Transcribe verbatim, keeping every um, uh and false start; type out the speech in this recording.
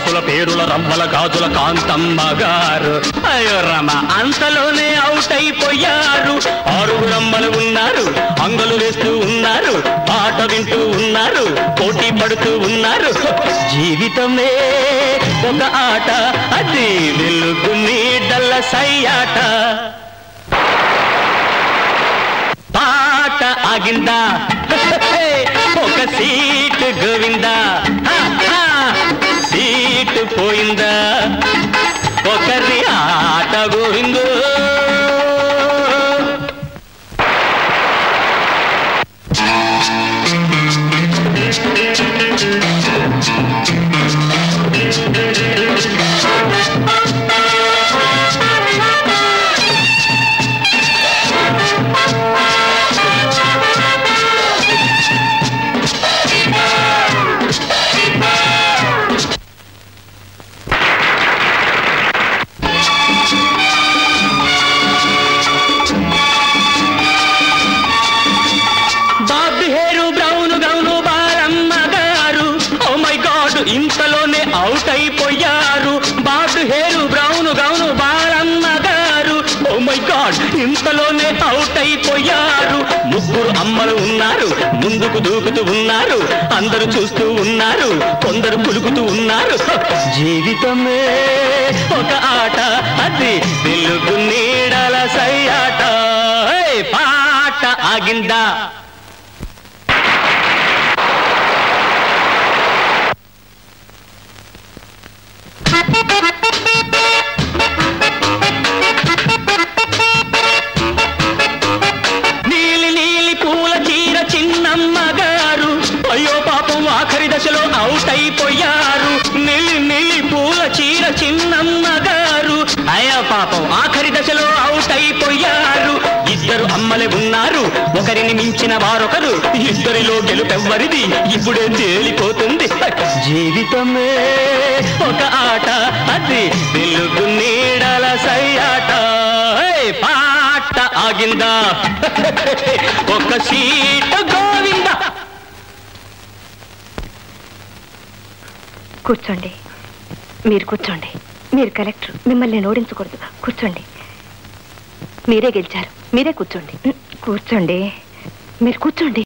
రాసుల పేరుల రవ్వల గాజుల కాంతమ్మ గారు. అయ్యో రమ అంతలోనే అవుట్ అయిపోయారు. ఆరుగురమ్మలు ఉన్నారు, అంగలు వేస్తూ ఉన్నారు, పాట వింటూ ఉన్నారు, పోటీ పడుతూ ఉన్నారు. జీవితమే ఒక ఆట, అది వెలుగు నీడల సయ్యాట. పాట ఆగిందా, ఒక సీటు గోవిందా, సీటు పోయిందా, ఒకరి ఆట గోవిందో. ఇంతలోనే అవుట్ అయిపోయారు. బాబు హేరు బ్రౌన్ గౌను బాలమ్మ గారు. ఓ మై గాడ్, ఇంతలోనే అవుట్ అయిపోయారు. ముగ్గురు అమ్మలు ఉన్నారు, ముందుకు దూకుతూ ఉన్నారు, అందరూ చూస్తూ ఉన్నారు, కొందరు పులుకుతూ ఉన్నారు. జీవితమే ఒక ఆట, అది వెలుగు నీడల సయ్యాట. పాట ఆగిందా, నీలి నీలి పూల చీర చిన్నమ్మ గారు. అయ్యో పాపం ఆఖరి దశలో అవుట్ అయిపోయారు. నీలి నీలి పూల చీర చిన్నమ్మ గారు. అయ్యో పాపం ఆఖరి దశలో అవుట్ అయిపోయారు. ఇద్దరు అమ్మలే ఉన్నారు, ఒకరిని మించిన వారొకరు. ఇద్దరిలో గెలుపెవ్వరిది ఇప్పుడే తేలిపోతుంది. జీవితమే ఒక ఆట, అది వెలుగు నీడల సయ్యాట. పాట ఆగిందా, ఒక సీటు గోవిందా. కూర్చోండి, మీరు కూర్చోండి. మీరు కలెక్టర్, మిమ్మల్ని నేను ఓడించకూడదు. కూర్చోండి. మీరే గెలిచారు, మీరే కూర్చోండి. కూర్చోండి, మీరు కూర్చోండి.